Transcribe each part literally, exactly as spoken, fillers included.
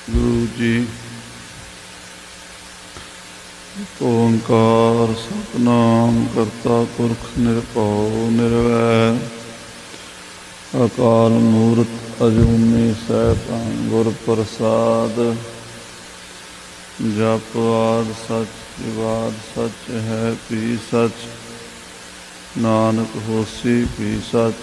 गुरु जी। ओंकार सतनाम करता पुरख निरभउ निर्वैर अकाल मूरत अजूनी सैभं गुर प्रसाद। जप आद सच विवाद सच है पी सच नानक होसी पी सच।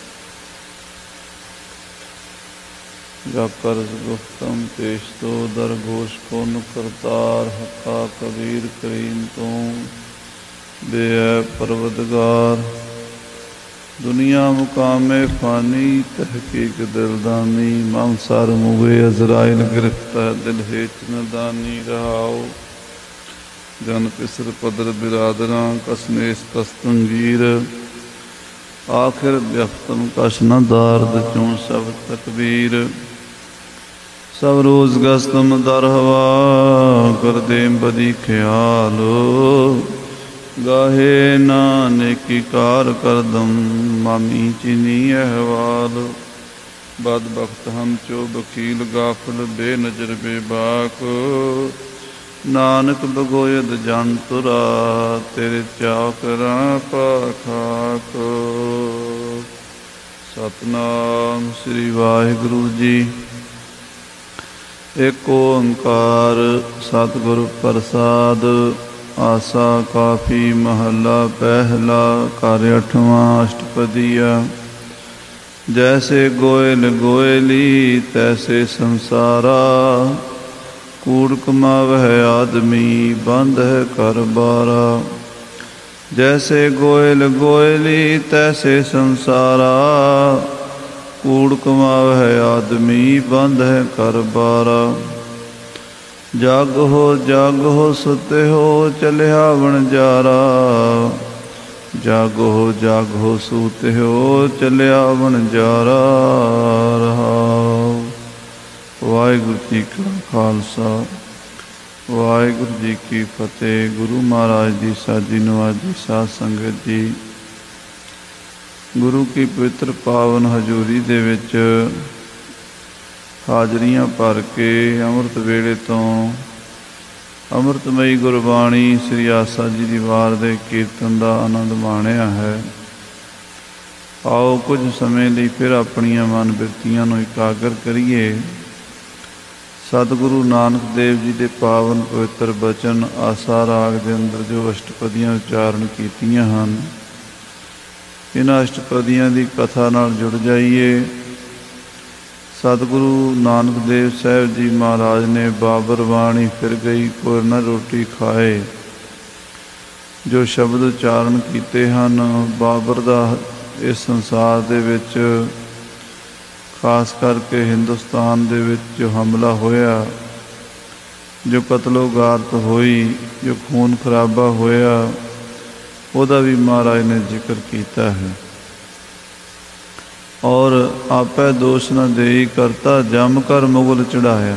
जाकर गुफ्तम पेश तो दर घोष पुन करतार हका कबीर करीम तू बे परवदगार। दुनिया मुकामे फानी तहकीक दिलदानी मम सर मुगे अजराइल गिरफ्त दिल हेच नदानी रहाओ। जन पिसर पदर बिरादरा कसनेस कस्तंगीर आखिर व्यक्तम कश न दारद चूं सब तकबीर। सब रोज गस्तम दर हवा कर दे बदी ख्याल गाहे नानेकी कार करदम मामी चीनी अहवाल। बद बख्त हम चो बकील गाफल बेनजर बेबाक नानक बगोयद जन तुरा तेरे चाकरा पाखाक। सतनाम श्री वाहिगुरु जी। एक ओंकार सतगुरु प्रसाद। आसा काफी महला पहला कर अठवां अष्टपदिया। जैसे गोयल गोयली तैसे संसारा कूड़ कमावह आदमी बंद है कर बारा। जैसे गोयल गोयली तैसे संसारा कूड़ कमावह आदमी बंद है कर बारा। जाग हो जाग हो सुते हो चलिया वणजारा। जाग हो जाग हो सूते हो चलिया वणजारा रहाओ। वाहिगुरू जी का खालसा वाहिगुरू जी की फतेह। गुरु महाराज की साजी नवाजी साध संगत जी। गुरु की पवित्र पावन हजूरी दे विच हाजरियां भर के अमृत वेले तो अमृतमयी गुरबाणी श्री आसा जी की वार दे कीर्तन का आनंद माणिया है। आओ कुछ समय लिए फिर अपनियां मन बिरतियां नूं इकागर करिए। सतगुरु नानक देव जी के पावन पवित्र बचन आसा राग के अंदर जो अष्टपदियां उच्चारण कीतियां हन इन्हां अष्टपदियां की कथा नाल जुड़ जाइए। सतगुरु नानक देव साहब जी महाराज ने बाबर बाणी फिर गई कोई न रोटी खाए जो शब्द उच्चारण किए हैं। बाबर का इस संसार दे विच खास करके हिंदुस्तान दे विच जो हमला होया जो कतलो गारत हुई जो खून खराबा होया उहदा भी महाराज ने जिक्र किया है। और आपै दोष न देई करता जम कर मुगल चढ़ाया।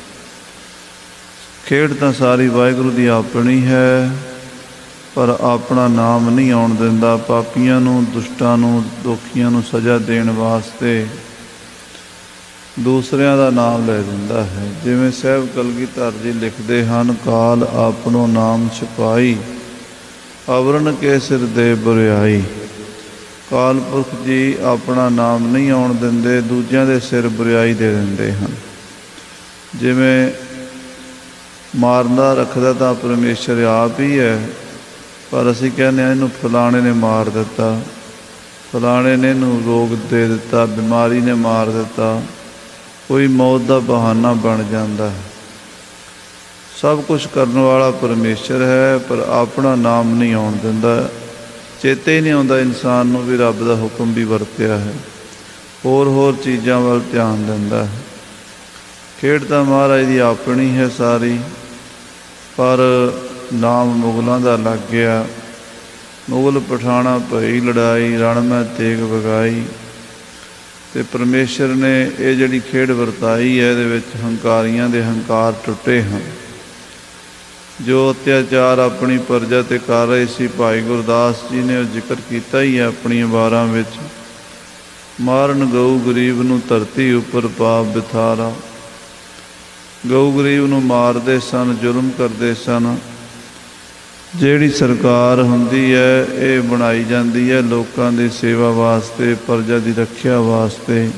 खेड तो सारी वाहिगुरू की अपनी है पर अपना नाम नहीं आउण दिंदा। पापियां नूं दुष्टां नूं दोखियां नूं सज़ा देण वास्ते दूसरियां दा नाम लै दिंदा है। जिवें साहिब कलगीधर जी लिखदे हन काल आपनो नाम छुपाई अवरण के सिर दे बुरियाई। काल पुरख जी अपना नाम नहीं आउण दिंदे दूजियां दे सिर बुरियाई दे दिंदे हैं। जिवें मारदा रखदा तां परमेश्वर आप ही है पर असीं कहने इहनूं फलाणे ने मार दिता फलाणे ने इहनूं रोग दे दिता बीमारी ने मार दिता कोई मौत का बहाना बन जाता है। सब कुछ करने वाला परमेश्वर है पर अपना नाम नहीं आउण दिंदा। चेते ही नहीं आता इंसान नूं भी रब का हुक्म भी वरत्या है होर होर चीज़ां वल ध्यान दिंदा है। खेड तां महाराज की अपनी है सारी पर नाम मुगलों का लग गया। मुगल पठाणा भई लड़ाई रण में तेग वगाई ते परमेश्वर ने ये जिहड़ी खेड वरताई है इहदे विच हंकारियां दे हंकार टुटे हैं। जो अत्याचार अपनी प्रजा ते कर रहे सी भाई गुरदास जी ने जिक्र किया ही है अपनी वारां विच। मारन गऊ गरीब नूं धरती उपर पाप बिथारा। ਗਊ ਗਰੀਬ ਨੂੰ ਮਾਰਦੇ ਸਨ, ਜ਼ੁਲਮ ਕਰਦੇ ਸਨ। ਜਿਹੜੀ ਸਰਕਾਰ ਹੁੰਦੀ ਹੈ ਇਹ ਬਣਾਈ ਜਾਂਦੀ ਹੈ ਲੋਕਾਂ ਦੀ ਸੇਵਾ ਵਾਸਤੇ, ਪ੍ਰਜਾ ਦੀ ਰੱਖਿਆ ਵਾਸਤੇ,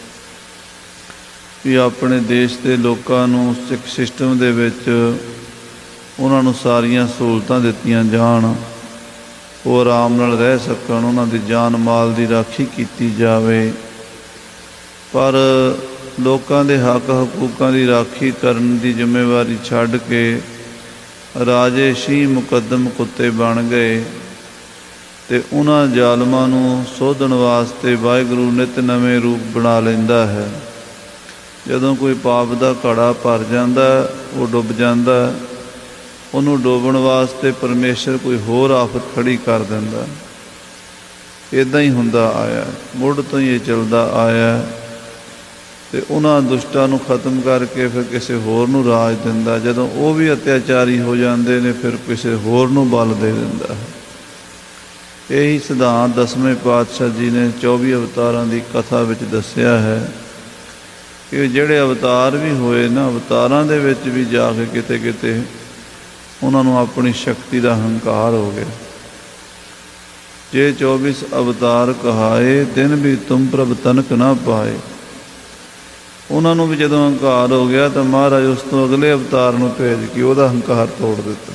ਵੀ ਆਪਣੇ ਦੇਸ਼ ਦੇ ਲੋਕਾਂ ਨੂੰ ਸਿੱਖ ਸਿਸਟਮ ਦੇ ਵਿੱਚ ਉਹਨਾਂ ਨੂੰ ਸਾਰੀਆਂ ਸਹੂਲਤਾਂ ਦਿੱਤੀਆਂ ਜਾਣ, ਉਹ ਆਰਾਮ ਨਾਲ ਰਹਿ ਸਕਣ, ਉਹਨਾਂ ਦੀ ਜਾਨ ਮਾਲ ਦੀ ਰਾਖੀ ਕੀਤੀ ਜਾਵੇ। ਪਰ ਲੋਕਾਂ ਦੇ ਹੱਕ ਹਕੂਕਾਂ ਦੀ ਰਾਖੀ ਕਰਨ ਦੀ ਜ਼ਿੰਮੇਵਾਰੀ ਛੱਡ ਕੇ ਰਾਜੇ ਸ਼ੀਂਹ ਮੁਕੱਦਮ ਕੁੱਤੇ ਬਣ ਗਏ ਅਤੇ ਉਹਨਾਂ ਜ਼ਾਲਮਾਂ ਨੂੰ ਸੋਧਣ ਵਾਸਤੇ ਵਾਹਿਗੁਰੂ ਨਿੱਤ ਨਵੇਂ ਰੂਪ ਬਣਾ ਲੈਂਦਾ ਹੈ। ਜਦੋਂ ਕੋਈ ਪਾਪ ਦਾ ਘੜਾ ਭਰ ਜਾਂਦਾ ਉਹ ਡੁੱਬ ਜਾਂਦਾ, ਉਹਨੂੰ ਡੋਬਣ ਵਾਸਤੇ ਪਰਮੇਸ਼ਰ ਕੋਈ ਹੋਰ ਆਫਤ ਖੜੀ ਕਰ ਦਿੰਦਾ। ਇੱਦਾਂ ਹੀ ਹੁੰਦਾ ਆਇਆ, ਮੁੱਢ ਤੋਂ ਹੀ ਇਹ ਚੱਲਦਾ ਆਇਆ ਅਤੇ ਉਹਨਾਂ ਦੁਸ਼ਟਾਂ ਨੂੰ ਖਤਮ ਕਰਕੇ ਫਿਰ ਕਿਸੇ ਹੋਰ ਨੂੰ ਰਾਜ ਦਿੰਦਾ। ਜਦੋਂ ਉਹ ਵੀ ਅਤਿਆਚਾਰੀ ਹੋ ਜਾਂਦੇ ਨੇ ਫਿਰ ਕਿਸੇ ਹੋਰ ਨੂੰ ਬਲ ਦੇ ਦਿੰਦਾ। ਇਹੀ ਸਿਧਾਂਤ ਦਸਵੇਂ ਪਾਤਸ਼ਾਹ ਜੀ ਨੇ ਚੌਵੀ ਅਵਤਾਰਾਂ ਦੀ ਕਥਾ ਵਿੱਚ ਦੱਸਿਆ ਹੈ ਕਿ ਜਿਹੜੇ ਅਵਤਾਰ ਵੀ ਹੋਏ ਨਾ, ਅਵਤਾਰਾਂ ਦੇ ਵਿੱਚ ਵੀ ਜਾ ਕੇ ਕਿਤੇ ਕਿਤੇ ਉਹਨਾਂ ਨੂੰ ਆਪਣੀ ਸ਼ਕਤੀ ਦਾ ਹੰਕਾਰ ਹੋ ਗਿਆ। ਜੇ ਚੌਬੀਸ ਅਵਤਾਰ ਕਹਾਏ, ਦਿਨ ਵੀ ਤੁਮ ਪ੍ਰਭ ਤਨਕ ਨਾ ਪਾਏ। ਉਹਨਾਂ ਨੂੰ ਵੀ ਜਦੋਂ ਹੰਕਾਰ ਹੋ ਗਿਆ ਤਾਂ ਮਹਾਰਾਜ ਉਸ ਤੋਂ ਅਗਲੇ ਅਵਤਾਰ ਨੂੰ ਭੇਜ ਕੇ ਉਹਦਾ ਹੰਕਾਰ ਤੋੜ ਦਿੱਤਾ।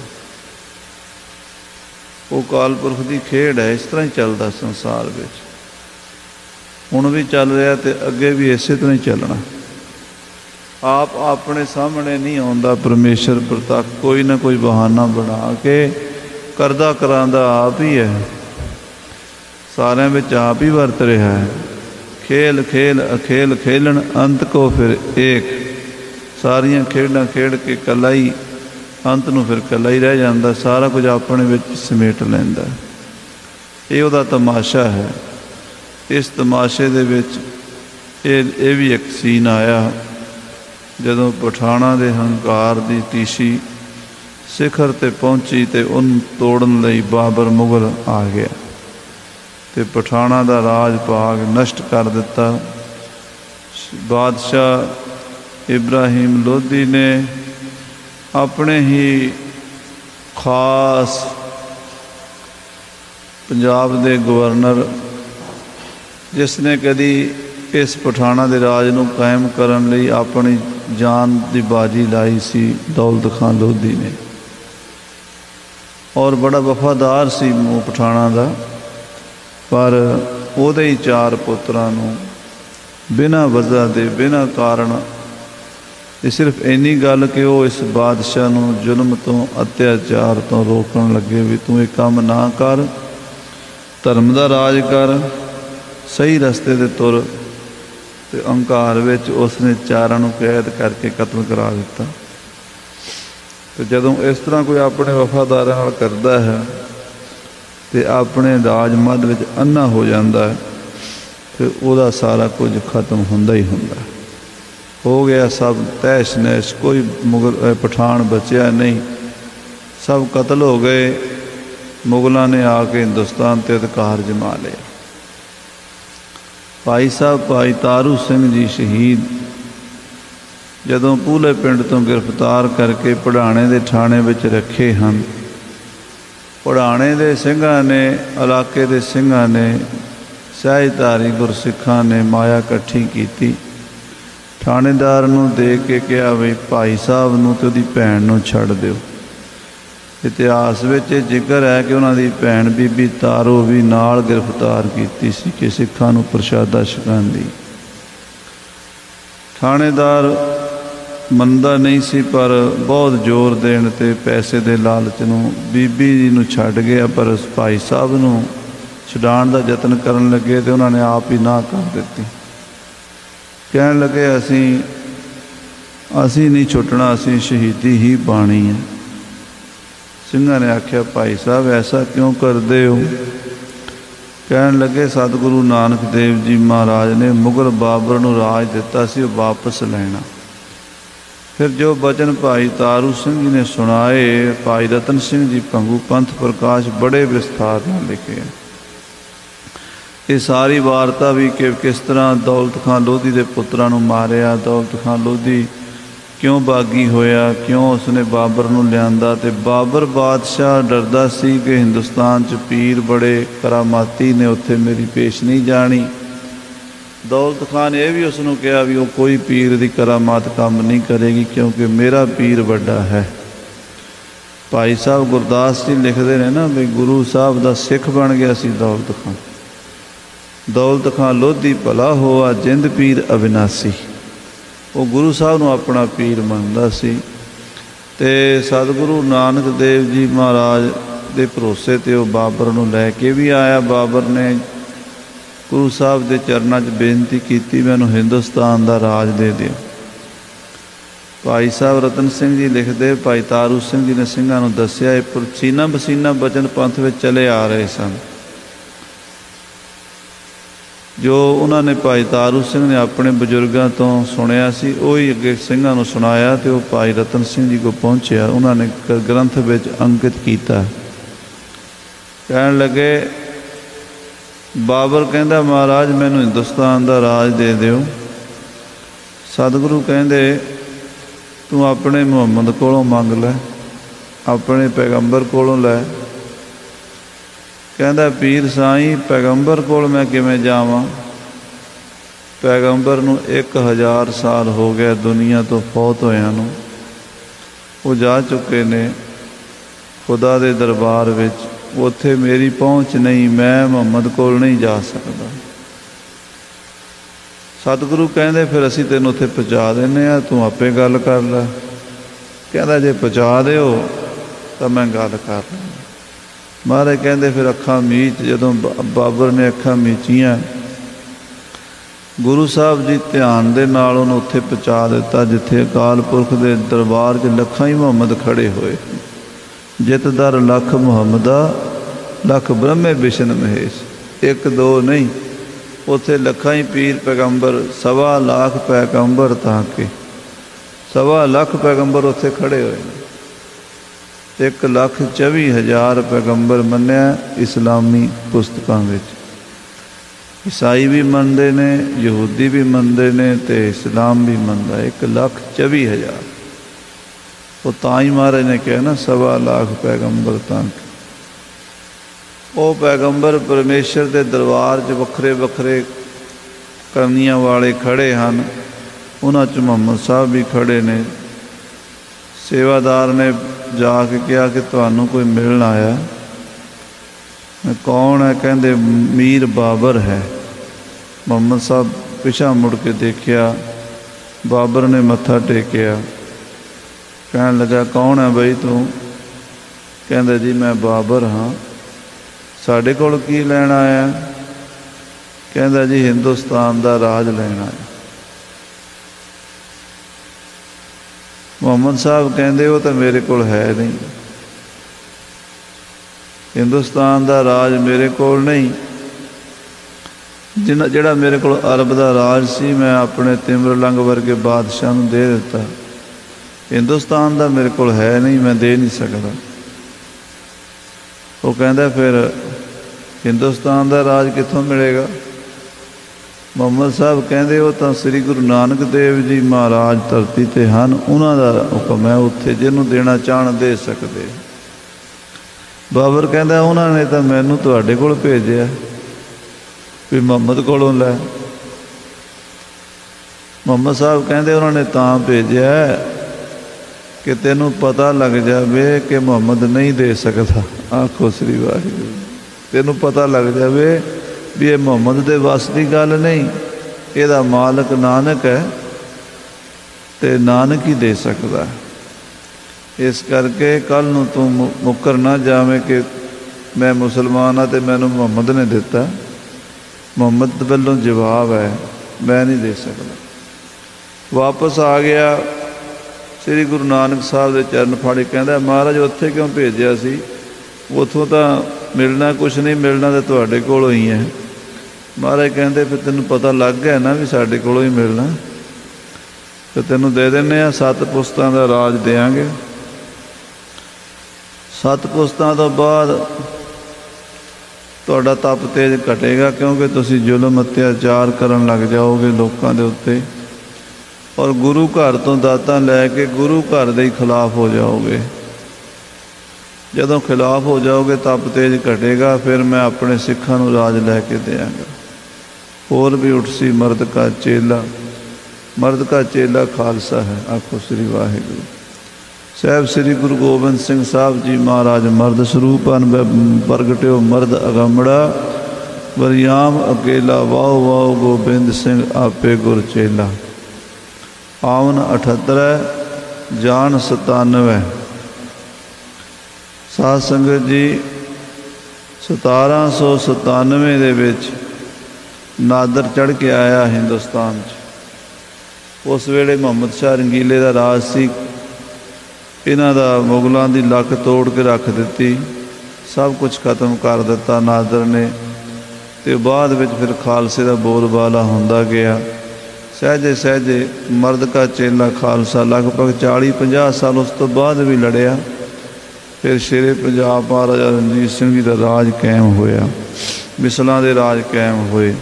ਉਹ ਕਾਲ ਪੁਰਖ ਦੀ ਖੇਡ ਹੈ। ਇਸ ਤਰ੍ਹਾਂ ਹੀ ਚੱਲਦਾ ਸੰਸਾਰ ਵਿੱਚ, ਹੁਣ ਵੀ ਚੱਲ ਰਿਹਾ ਅਤੇ ਅੱਗੇ ਵੀ ਇਸੇ ਤਰ੍ਹਾਂ ਹੀ ਚੱਲਣਾ। ਆਪ ਆਪਣੇ ਸਾਹਮਣੇ ਨਹੀਂ ਆਉਂਦਾ ਪਰਮੇਸ਼ਰ ਪ੍ਰਤੱਖ, ਕੋਈ ਨਾ ਕੋਈ ਬਹਾਨਾ ਬਣਾ ਕੇ ਕਰਦਾ ਕਰਾਂਦਾ ਆਪ ਹੀ ਹੈ, ਸਾਰਿਆਂ ਵਿੱਚ ਆਪ ਹੀ ਵਰਤ ਰਿਹਾ ਹੈ। ਖੇਲ ਖੇਲ ਅਖੇਲ ਖੇਲਣ ਅੰਤ ਕੋ ਫਿਰ ਏਕ। ਸਾਰੀਆਂ ਖੇਡਾਂ ਖੇਡ ਕੇ ਇਕੱਲਾ ਹੀ ਅੰਤ ਨੂੰ ਫਿਰ ਇਕੱਲਾ ਹੀ ਰਹਿ ਜਾਂਦਾ, ਸਾਰਾ ਕੁਝ ਆਪਣੇ ਵਿੱਚ ਸਮੇਟ ਲੈਂਦਾ। ਇਹ ਉਹਦਾ ਤਮਾਸ਼ਾ ਹੈ। ਇਸ ਤਮਾਸ਼ੇ ਦੇ ਵਿੱਚ ਇਹ ਇਹ ਵੀ ਇੱਕ ਸੀਨ ਆਇਆ ਜਦੋਂ ਪਠਾਣਾਂ ਦੇ ਹੰਕਾਰ ਦੀ ਟੀਸ਼ੀ ਸਿਖਰ 'ਤੇ ਪਹੁੰਚੀ ਅਤੇ ਉਹਨੂੰ ਤੋੜਨ ਲਈ ਬਾਬਰ ਮੁਗਲ ਆ ਗਿਆ ਅਤੇ ਪਠਾਣਾਂ ਦਾ ਰਾਜ ਭਾਗ ਨਸ਼ਟ ਕਰ ਦਿੱਤਾ। ਬਾਦਸ਼ਾਹ ਇਬਰਾਹਿਮ ਲੋਧੀ ਨੇ ਆਪਣੇ ਹੀ ਖਾਸ ਪੰਜਾਬ ਦੇ ਗਵਰਨਰ, ਜਿਸ ਨੇ ਕਦੀ ਇਸ ਪਠਾਣਾਂ ਦੇ ਰਾਜ ਨੂੰ ਕਾਇਮ ਕਰਨ ਲਈ ਆਪਣੀ ਜਾਨ ਦੀ ਬਾਜੀ ਲਾਈ ਸੀ, ਦੌਲਤ ਖਾਂ ਲੋਧੀ ਨੇ, ਔਰ ਬੜਾ ਵਫਾਦਾਰ ਸੀ ਮੂੰਹ ਪਠਾਣਾਂ ਦਾ। ਪਰ ਉਹਦੇ ਹੀ ਚਾਰ ਪੁੱਤਰਾਂ ਨੂੰ ਬਿਨਾਂ ਵਜ੍ਹਾ ਦੇ, ਬਿਨਾਂ ਕਾਰਨ, ਇਹ ਸਿਰਫ ਇੰਨੀ ਗੱਲ ਕਿ ਉਹ ਇਸ ਬਾਦਸ਼ਾਹ ਨੂੰ ਜ਼ੁਲਮ ਤੋਂ, ਅਤਿਆਚਾਰ ਤੋਂ ਰੋਕਣ ਲੱਗੇ ਵੀ ਤੂੰ ਇਹ ਕੰਮ ਨਾ ਕਰ, ਧਰਮ ਦਾ ਰਾਜ ਕਰ, ਸਹੀ ਰਸਤੇ 'ਤੇ ਤੁਰ। ਅਤੇ ਅਹੰਕਾਰ ਵਿੱਚ ਉਸਨੇ ਚਾਰਾਂ ਨੂੰ ਕੈਦ ਕਰਕੇ ਕਤਲ ਕਰਾ ਦਿੱਤਾ। ਅਤੇ ਜਦੋਂ ਇਸ ਤਰ੍ਹਾਂ ਕੋਈ ਆਪਣੇ ਵਫਾਦਾਰਾਂ ਨਾਲ ਕਰਦਾ ਹੈ ਅਤੇ ਆਪਣੇ ਰਾਜ ਮੱਧ ਵਿੱਚ ਅੰਨਾ ਹੋ ਜਾਂਦਾ ਹੈ, ਫਿਰ ਉਹਦਾ ਸਾਰਾ ਕੁਝ ਖਤਮ ਹੁੰਦਾ ਹੀ ਹੁੰਦਾ। ਹੋ ਗਿਆ ਸਭ ਤਹਿਸ਼ ਨਹਿਸ਼, ਕੋਈ ਮੁਗਲ ਪਠਾਨ ਬਚਿਆ ਨਹੀਂ, ਸਭ ਕਤਲ ਹੋ ਗਏ। ਮੁਗਲਾਂ ਨੇ ਆ ਕੇ ਹਿੰਦੁਸਤਾਨ 'ਤੇ ਅਧਿਕਾਰ ਜਮਾ ਲਿਆ। ਭਾਈ ਸਾਹਿਬ ਭਾਈ ਤਾਰੂ ਸਿੰਘ ਜੀ ਸ਼ਹੀਦ ਜਦੋਂ ਪੂਲੇ ਪਿੰਡ ਤੋਂ ਗ੍ਰਿਫਤਾਰ ਕਰਕੇ ਪੜਾਣੇ ਦੇ ਥਾਣੇ ਵਿੱਚ ਰੱਖੇ ਹਨ, ਪੜਾਣੇ ਦੇ ਸਿੰਘਾਂ ਨੇ, ਇਲਾਕੇ ਦੇ ਸਿੰਘਾਂ ਨੇ, ਸਹਿਜਧਾਰੀ ਗੁਰਸਿੱਖਾਂ ਨੇ ਮਾਇਆ ਇਕੱਠੀ ਕੀਤੀ, ਥਾਣੇਦਾਰ ਨੂੰ ਦੇ ਕੇ ਕਿਹਾ ਵੀ ਭਾਈ ਸਾਹਿਬ ਨੂੰ ਅਤੇ ਉਹਦੀ ਭੈਣ ਨੂੰ ਛੱਡ ਦਿਓ। ਇਤਿਹਾਸ ਵਿੱਚ ਇਹ ਜ਼ਿਕਰ ਹੈ ਕਿ ਉਹਨਾਂ ਦੀ ਭੈਣ ਬੀਬੀ ਤਾਰੋ ਵੀ ਨਾਲ ਗ੍ਰਿਫਤਾਰ ਕੀਤੀ ਸੀ ਕਿ ਸਿੱਖਾਂ ਨੂੰ ਪ੍ਰਸ਼ਾਦਾ ਛਕਾਉਂਦੀ। ਥਾਣੇਦਾਰ ਮੰਨਦਾ ਨਹੀਂ ਸੀ, ਪਰ ਬਹੁਤ ਜ਼ੋਰ ਦੇਣ 'ਤੇ ਪੈਸੇ ਦੇ ਲਾਲਚ ਨੂੰ ਬੀਬੀ ਜੀ ਨੂੰ ਛੱਡ ਗਿਆ। ਪਰ ਭਾਈ ਸਾਹਿਬ ਨੂੰ ਛਡਾਉਣ ਦਾ ਯਤਨ ਕਰਨ ਲੱਗੇ ਅਤੇ ਉਹਨਾਂ ਨੇ ਆਪ ਹੀ ਨਾਂਹ ਕਰ ਦਿੱਤੀ। ਕਹਿਣ ਲੱਗੇ ਅਸੀਂ ਅਸੀਂ ਨਹੀਂ ਛੁੱਟਣਾ, ਅਸੀਂ ਸ਼ਹੀਦੀ ਹੀ ਪਾਣੀ ਹੈ। ਸਿੰਘਾਂ ਨੇ ਆਖਿਆ ਭਾਈ ਸਾਹਿਬ ਐਸਾ ਕਿਉਂ ਕਰਦੇ ਹੋ? ਕਹਿਣ ਲੱਗੇ ਸਤਿਗੁਰੂ ਨਾਨਕ ਦੇਵ ਜੀ ਮਹਾਰਾਜ ਨੇ ਮੁਗਲ ਬਾਬਰ ਨੂੰ ਰਾਜ ਦਿੱਤਾ ਸੀ, ਉਹ ਵਾਪਸ ਲੈਣਾ। ਫਿਰ ਜੋ ਬਚਨ ਭਾਈ ਤਾਰੂ ਸਿੰਘ ਜੀ ਨੇ ਸੁਣਾਏ, ਭਾਈ ਰਤਨ ਸਿੰਘ ਜੀ ਭੰਗੂ ਪੰਥ ਪ੍ਰਕਾਸ਼ ਬੜੇ ਵਿਸਥਾਰ ਨਾਲ ਲਿਖੇ। ਇਹ ਸਾਰੀ ਵਾਰਤਾ ਵੀ ਕਿ ਕਿਸ ਤਰ੍ਹਾਂ ਦੌਲਤ ਖਾਂ ਲੋਧੀ ਦੇ ਪੁੱਤਰਾਂ ਨੂੰ ਮਾਰਿਆ, ਦੌਲਤ ਖਾਂ ਲੋਧੀ क्यों बागी होया, क्यों उसने बाबर नूं लियांदा। ते बाबर बादशाह डरदा सी कि हिंदुस्तान च पीर बड़े करामाती ने, उत्थे मेरी पेश नहीं जानी। दौलत खान ये भी उसनूं कहा भी वो कोई पीर दी करामात काम नहीं करेगी, क्योंकि मेरा पीर वड्डा है। भाई साहब गुरदास जी लिखते हैं ना भी गुरु साहब का सिख बन गया सी दौलत खान। दौलत खान लोधी भला होआ, जिंद पीर अविनाशी। वो गुरु साहब नूं अपना पीर मनदा सी। ते सतगुरु नानक देव जी महाराज दे भरोसे ते वो बाबर नूं लैके भी आया। बाबर ने गुरु साहब के चरणों च बेनती की, मैनूं हिंदुस्तान का राज दे दिओ। भाई साहब रतन सिंह जी लिखते, भाई तारू सिंह जी ने सिंघां नूं दस्सिया, सीना बसीना बचन पंथ में चले आ रहे सन। जो उन्होंने भाई तारू सिंह ने अपने बजुर्गों तो सुनिया सी, वही अगे सिंघां नूं सुनाया। तो भाई रतन सिंह जी को पहुँचया, उन्होंने ग्रंथ विच अंकित किया। कहन लगे बाबर कहंदा महाराज मैनूं हिंदुस्तान का राज दे दिओ। सतगुरु कहंदे तू अपने मुहम्मद कोलों मंग लै, अपने पैगंबर कोलों लै। कहंदा पीर साईं पैगंबर कोल मैं किवें जावां? पैगंबर नूं एक हज़ार साल हो गए दुनिया तो फौत होया नूं, वो जा चुके ने खुदा दे दरबार विच। उत्थे मेरी पहुँच नहीं, मैं मुहम्मद कोल नहीं जा सकदा। सतगुरु कहंदे फिर असीं तैनूं उत्थे पहुँचा दिंदे आ, तूं आपे गल कर लै। कहंदा जे पहुँचा दिओ तां मैं गल कर लैं। महाराज कहते फिर अखा मीच, जदों बाबर ने अखा मीचियां, गुरु साहब जी ध्यान दे नाल उन्हें उत्थे पहुँचा दिता जिथे अकाल पुरख के दरबार च लखां ही मुहम्मद खड़े होए। जित दर लख मुहम्मदा, लख ब्रह्मे विशन महेश। एक दो नहीं, उत्थे लखां ही पीर पैगंबर, सवा लाख पैगंबर ताके सवा लाख पैगंबर उत्थे खड़े होए। एक लख चौबी हज़ार पैगंबर मन्निया इस्लामी पुस्तकों में। ईसाई भी मनते ने, यहूदी भी मनते ने, तो इस्लाम भी मनता। एक लख चौबी हज़ार वो ताई महाराज ने कहा ना सवा लाख पैगंबर तक। वो पैगंबर परमेश्वर के दरबार च वखरे वखरे करनियां वाले खड़े हैं। उन्हां च मुहम्मद साहब भी खड़े ने। सेवादार ने जाके कहा कि तुहानूं कोई मिलण आया। मैं कौन है? कहंदे मीर बाबर है। मुहम्मद साहब पिछा मुड़ के देखिया, बाबर ने मत्था टेकिया। कहन लगा कौन है बई तू? कहंदा जी मैं बाबर हाँ। साडे कोल की लैण आया? कहंदा जी हिंदुस्तान का राज लैण आया। मुहम्मद साहब कहते वो तो मेरे को है नहीं, हिंदुस्तान का राज मेरे को नहीं। जिन्ना जिहड़ा मेरे को अरब का राज सी मैं अपने तिमरलंग वर्गे बादशाह नूं दे दिता। हिंदुस्तान का मेरे को है नहीं, मैं दे नहीं सकता। वो कहता फिर हिंदुस्तान का राज कित्थों मिलेगा? मुहम्मद साहब कहते वो तो श्री गुरु नानक देव जी महाराज धरती ते हैं, उन्हों का हुक्म है, उत्थे जिन्हों देना चाहन दे सकते। बाबर कहता उन्होंने तो मैनू तुहाडे कोल भेजिया भी मुहम्मद कोलों लै। मुहम्मद साहब कहते उन्होंने तां भेजिया कि तेनों पता लग जाए कि मुहम्मद नहीं दे सकता। आखो श्री वाहिगुरू, तेनों पता लग जाए भी ये मुहम्मद दे वस की गल नहीं, ਇਹਦਾ मालक नानक है तो नानक ही दे सकता है। इस करके कल नूं तू मुकर ना जावे कि मैं मुसलमान हाँ तो मैनू मुहम्मद ने दिता। मुहम्मद वालों जवाब है मैं नहीं दे सकता। वापस आ गया, श्री गुरु नानक साहब के चरण फाड़े, कहता महाराज उत्थे क्यों भेजिया सी? उतों तो मिलना कुछ नहीं, मिलना तो तुहाडे कोलों ही है। महाराज कहते फिर तेनों पता लग गया ना भी साडे कोलों ही मिलना, तो तेनों दे देने आ, सत्त पुश्तां दा राज देंगे। सत्त पुश्तां तो बाद तुहाडा तप तेज घटेगा, क्योंकि तुसीं जुल्म अत्याचार करन लग जाओगे लोकां दे उत्ते। ਔਰ ਗੁਰੂ ਘਰ ਤੋਂ ਦਾਤਾਂ ਲੈ ਕੇ ਗੁਰੂ ਘਰ ਦੇ ਹੀ ਖਿਲਾਫ ਹੋ ਜਾਓਗੇ। ਜਦੋਂ ਖਿਲਾਫ ਹੋ ਜਾਓਗੇ ਤਪ ਤੇਜ ਘਟੇਗਾ, ਫਿਰ ਮੈਂ ਆਪਣੇ ਸਿੱਖਾਂ ਨੂੰ ਰਾਜ ਲੈ ਕੇ ਦਿਆਂਗਾ। ਹੋਰ ਵੀ ਉੱਠ ਸੀ ਮਰਦ ਕਾ ਚੇਲਾ, ਮਰਦ ਕਾ ਚੇਲਾ ਖਾਲਸਾ ਹੈ। ਆਖੋ ਸ੍ਰੀ ਵਾਹਿਗੁਰੂ। ਸਾਹਿਬ ਸ੍ਰੀ ਗੁਰੂ ਗੋਬਿੰਦ ਸਿੰਘ ਸਾਹਿਬ ਜੀ ਮਹਾਰਾਜ ਮਰਦ ਸਰੂਪ ਹਨ, ਪ੍ਰਗਟਿਓ ਮਰਦ ਅਗੰਮੜਾ, ਵਰਿਆਮ ਅਕੇਲਾ ਵਾਹੁ ਵਾਹੁ ਗੋਬਿੰਦ ਸਿੰਘ ਆਪੇ ਗੁਰ ਚੇਲਾ। ਆਵਨ ਅਠੱਤਰ ਜਾਨ ਸਤਾਨਵੇਂ। ਸਾਧ ਸੰਗਤ ਜੀ, ਸਤਾਰਾਂ ਸੌ ਸਤਾਨਵੇਂ ਦੇ ਵਿੱਚ ਨਾਦਰ ਚੜ੍ਹ ਕੇ ਆਇਆ ਹਿੰਦੁਸਤਾਨ 'ਚ। ਉਸ ਵੇਲੇ ਮੁਹੰਮਦ ਸ਼ਾਹ ਰੰਗੀਲੇ ਦਾ ਰਾਜ ਸੀ। ਇਹਨਾਂ ਦਾ ਮੁਗਲਾਂ ਦੀ ਲੱਕ ਤੋੜ ਕੇ ਰੱਖ ਦਿੱਤੀ, ਸਭ ਕੁਝ ਖਤਮ ਕਰ ਦਿੱਤਾ ਨਾਦਰ ਨੇ। ਅਤੇ ਬਾਅਦ ਵਿੱਚ ਫਿਰ ਖਾਲਸੇ ਦਾ ਬੋਲਬਾਲਾ ਹੁੰਦਾ ਗਿਆ। ਸਹਿਜੇ ਸਹਿਜੇ ਮਰਦ ਕਾ ਚੇਲਾ ਖਾਲਸਾ ਲਗਭਗ ਚਾਲੀ ਪੰਜਾਹ ਸਾਲ ਉਸ ਤੋਂ ਬਾਅਦ ਵੀ ਲੜਿਆ। ਫਿਰ ਸ਼ੇਰੇ ਪੰਜਾਬ ਮਹਾਰਾਜਾ ਰਣਜੀਤ ਸਿੰਘ ਜੀ ਦਾ ਰਾਜ ਕਾਇਮ ਹੋਇਆ, ਮਿਸਲਾਂ ਦੇ ਰਾਜ ਕਾਇਮ ਹੋਏ।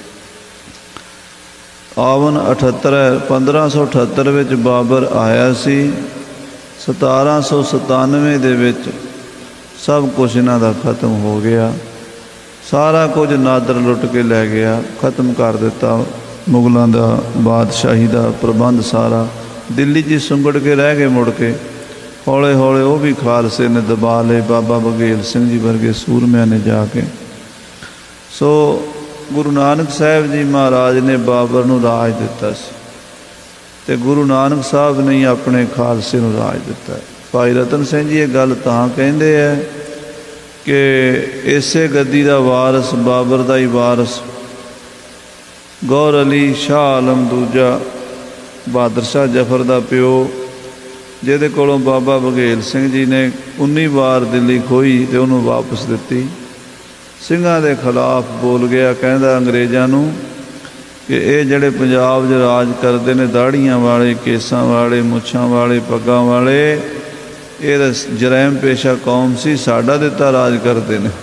ਆਵਨ ਅਠੱਤਰ ਪੰਦਰਾਂ ਸੌ ਅਠੱਤਰ ਵਿੱਚ ਬਾਬਰ ਆਇਆ ਸੀ। ਸਤਾਰਾਂ ਸੌ ਸਤਾਨਵੇਂ ਦੇ ਵਿੱਚ ਸਭ ਕੁਛ ਇਹਨਾਂ ਦਾ ਖਤਮ ਹੋ ਗਿਆ। ਸਾਰਾ ਕੁਝ ਨਾਦਰ ਲੁੱਟ ਕੇ ਲੈ ਗਿਆ, ਖਤਮ ਕਰ ਦਿੱਤਾ। ਮੁਗਲਾਂ ਦਾ ਬਾਦਸ਼ਾਹੀ ਦਾ ਪ੍ਰਬੰਧ ਸਾਰਾ ਦਿੱਲੀ 'ਚ ਸੁੰਗੜ ਕੇ ਰਹਿ ਗਏ। ਮੁੜ ਕੇ ਹੌਲੇ ਹੌਲੇ ਉਹ ਵੀ ਖਾਲਸੇ ਨੇ ਦਬਾ ਲਏ, ਬਾਬਾ ਬਘੇਲ ਸਿੰਘ ਜੀ ਵਰਗੇ ਸੂਰਮਿਆਂ ਨੇ ਜਾ ਕੇ। ਸੋ ਗੁਰੂ ਨਾਨਕ ਸਾਹਿਬ ਜੀ ਮਹਾਰਾਜ ਨੇ ਬਾਬਰ ਨੂੰ ਰਾਜ ਦਿੱਤਾ ਸੀ, ਅਤੇ ਗੁਰੂ ਨਾਨਕ ਸਾਹਿਬ ਨੇ ਹੀ ਆਪਣੇ ਖਾਲਸੇ ਨੂੰ ਰਾਜ ਦਿੱਤਾ। ਭਾਈ ਰਤਨ ਸਿੰਘ ਜੀ ਇਹ ਗੱਲ ਤਾਂ ਕਹਿੰਦੇ ਹੈ ਕਿ ਇਸੇ ਗੱਦੀ ਦਾ ਵਾਰਸ, ਬਾਬਰ ਦਾ ਹੀ ਵਾਰਸ ਗੌਰ ਅਲੀ ਸ਼ਾਹ ਆਲਮ ਦੂਜਾ, ਬਹਾਦਰ ਸ਼ਾਹ ਜ਼ਫਰ ਦਾ ਪਿਓ, ਜਿਹਦੇ ਕੋਲੋਂ ਬਾਬਾ ਬਘੇਲ ਸਿੰਘ ਜੀ ਨੇ ਉੱਨੀ ਵਾਰ ਦਿੱਲੀ ਖੋਹੀ ਅਤੇ ਉਹਨੂੰ ਵਾਪਸ ਦਿੱਤੀ। ਸਿੰਘਾਂ ਦੇ ਖਿਲਾਫ ਬੋਲ ਗਿਆ, ਕਹਿੰਦਾ ਅੰਗਰੇਜ਼ਾਂ ਨੂੰ ਕਿ ਇਹ ਜਿਹੜੇ ਪੰਜਾਬ 'ਚ ਰਾਜ ਕਰਦੇ ਨੇ, ਦਾੜ੍ਹੀਆਂ ਵਾਲੇ, ਕੇਸਾਂ ਵਾਲੇ, ਮੁੱਛਾਂ ਵਾਲੇ, ਪੱਗਾਂ ਵਾਲੇ, ਇਹ ਤਾਂ ਜਰੈਮ ਪੇਸ਼ਾ ਕੌਮ ਸੀ, ਸਾਡਾ ਦਿੱਤਾ ਰਾਜ ਕਰਦੇ ਨੇ।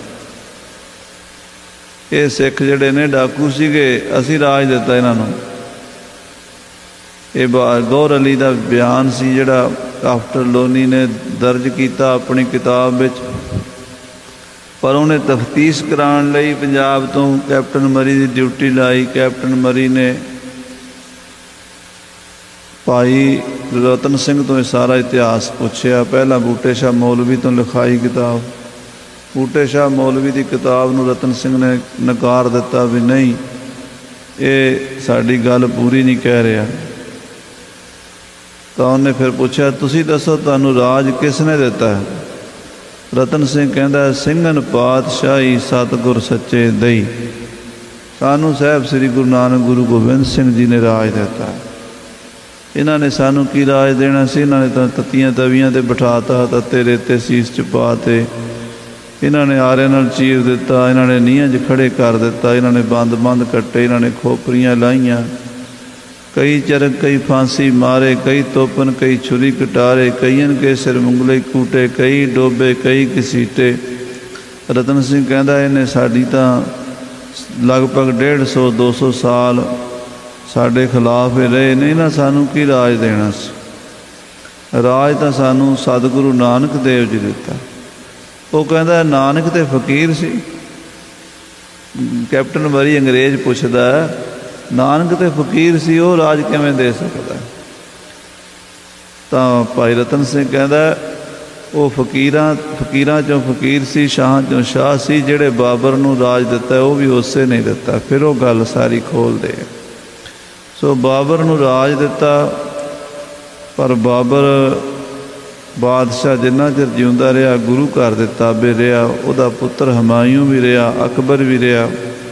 ਇਹ ਸਿੱਖ ਜਿਹੜੇ ਨੇ ਡਾਕੂ ਸੀਗੇ, ਅਸੀਂ ਰਾਜ ਦਿੱਤਾ ਇਹਨਾਂ ਨੂੰ। ਇਹ ਬਾ ਗੌਰ ਅਲੀ ਦਾ ਬਿਆਨ ਸੀ ਜਿਹੜਾ ਆਫਟਰ ਲੋਨੀ ਨੇ ਦਰਜ ਕੀਤਾ ਆਪਣੀ ਕਿਤਾਬ ਵਿੱਚ। ਪਰ ਉਹਨੇ ਤਫਤੀਸ਼ ਕਰਾਉਣ ਲਈ ਪੰਜਾਬ ਤੋਂ ਕੈਪਟਨ ਮਰੀ ਦੀ ਡਿਊਟੀ ਲਾਈ। ਕੈਪਟਨ ਮਰੀ ਨੇ ਭਾਈ ਰਤਨ ਸਿੰਘ ਤੋਂ ਇਹ ਸਾਰਾ ਇਤਿਹਾਸ ਪੁੱਛਿਆ। ਪਹਿਲਾਂ ਬੂਟੇ ਸ਼ਾਹ ਮੌਲਵੀ ਤੋਂ ਲਿਖਾਈ ਕਿਤਾਬ। ਬੂਟੇ ਸ਼ਾਹ ਮੌਲਵੀ ਦੀ ਕਿਤਾਬ ਨੂੰ ਰਤਨ ਸਿੰਘ ਨੇ ਨਕਾਰ ਦਿੱਤਾ ਵੀ ਨਹੀਂ, ਇਹ ਸਾਡੀ ਗੱਲ ਪੂਰੀ ਨਹੀਂ ਕਹਿ ਰਿਹਾ। ਤਾਂ ਉਹਨੇ ਫਿਰ ਪੁੱਛਿਆ, ਤੁਸੀਂ ਦੱਸੋ ਤੁਹਾਨੂੰ ਰਾਜ ਕਿਸ ਨੇ ਦਿੱਤਾ ਹੈ? ਰਤਨ ਸਿੰਘ ਕਹਿੰਦਾ, ਸਿੰਘਨ ਪਾਤਸ਼ਾਹੀ ਸਤਿਗੁਰ ਸੱਚੇ ਦਈ। ਸਾਨੂੰ ਸਾਹਿਬ ਸ੍ਰੀ ਗੁਰੂ ਨਾਨਕ ਗੁਰੂ ਗੋਬਿੰਦ ਸਿੰਘ ਜੀ ਨੇ ਰਾਜ ਦਿੱਤਾ। ਇਹਨਾਂ ਨੇ ਸਾਨੂੰ ਕੀ ਰਾਜ ਦੇਣਾ ਸੀ? ਇਹਨਾਂ ਨੇ ਤਾਂ ਤੱਤੀਆਂ ਤਵੀਆਂ 'ਤੇ ਬਿਠਾਤਾ, ਤੱਤੇ ਰੇਤੇ ਸੀਸ 'ਚ ਪਾ ਤੇ ਇਹਨਾਂ ਨੇ ਆਰਿਆਂ ਨਾਲ ਚੀਰ ਦਿੱਤਾ, ਇਹਨਾਂ ਨੇ ਨੀਹਾਂ 'ਚ ਖੜ੍ਹੇ ਕਰ ਦਿੱਤਾ, ਇਹਨਾਂ ਨੇ ਬੰਦ ਬੰਦ ਕੱਟੇ, ਇਹਨਾਂ ਨੇ ਖੋਪਰੀਆਂ ਲਾਹੀਆਂ, ਕਈ ਚਰਕ ਕਈ ਫਾਂਸੀ ਮਾਰੇ, ਕਈ ਤੋਪਨ ਕਈ ਛੁਰੀ ਕਟਾਰੇ, ਕਈਆਂ ਕੇ ਸਿਰ ਮੁੰਗਲੇ ਕੂਟੇ, ਕਈ ਡੋਬੇ ਕਈ ਘਸੀਟੇ। ਰਤਨ ਸਿੰਘ ਕਹਿੰਦਾ ਇਹਨੇ ਸਾਡੀ ਤਾਂ ਲਗਭਗ ਡੇਢ ਸੌ ਦੋ ਸੌ ਸਾਲ ਸਾਡੇ ਖਿਲਾਫ ਹੀ ਰਹੇ ਨੇ, ਇਹਨਾਂ ਸਾਨੂੰ ਕੀ ਰਾਜ ਦੇਣਾ ਸੀ? ਰਾਜ ਤਾਂ ਸਾਨੂੰ ਸਤਿਗੁਰੂ ਨਾਨਕ ਦੇਵ ਜੀ ਦਿੱਤਾ। ਉਹ ਕਹਿੰਦਾ ਨਾਨਕ ਤੇ ਫਕੀਰ ਸੀ। ਕੈਪਟਨ ਮਰੀ ਅੰਗਰੇਜ਼ ਪੁੱਛਦਾ, ਨਾਨਕ ਤੇ ਫਕੀਰ ਸੀ, ਉਹ ਰਾਜ ਕਿਵੇਂ ਦੇ ਸਕਦਾ? ਤਾਂ ਭਾਈ ਰਤਨ ਸਿੰਘ ਕਹਿੰਦਾ ਉਹ ਫਕੀਰਾਂ ਫਕੀਰਾਂ 'ਚੋਂ ਫਕੀਰ ਸੀ, ਸ਼ਾਹਾਂ 'ਚੋਂ ਸ਼ਾਹ ਸੀ। ਜਿਹੜੇ ਬਾਬਰ ਨੂੰ ਰਾਜ ਦਿੱਤਾ ਉਹ ਵੀ ਉਸੇ ਨੇ ਦਿੱਤਾ। ਫਿਰ ਉਹ ਗੱਲ ਸਾਰੀ ਖੋਲ੍ਹਦੇ। ਸੋ ਬਾਬਰ ਨੂੰ ਰਾਜ ਦਿੱਤਾ, ਪਰ ਬਾਬਰ ਬਾਦਸ਼ਾਹ ਜਿੰਨਾ ਚਿਰ ਜਿਉਂਦਾ ਰਿਹਾ ਗੁਰੂ ਘਰ ਦੇ ਤਾਬੇ ਰਿਹਾ। ਉਹਦਾ ਪੁੱਤਰ ਹਮਾਯੂੰ ਵੀ ਰਿਹਾ, ਅਕਬਰ ਵੀ ਰਿਹਾ।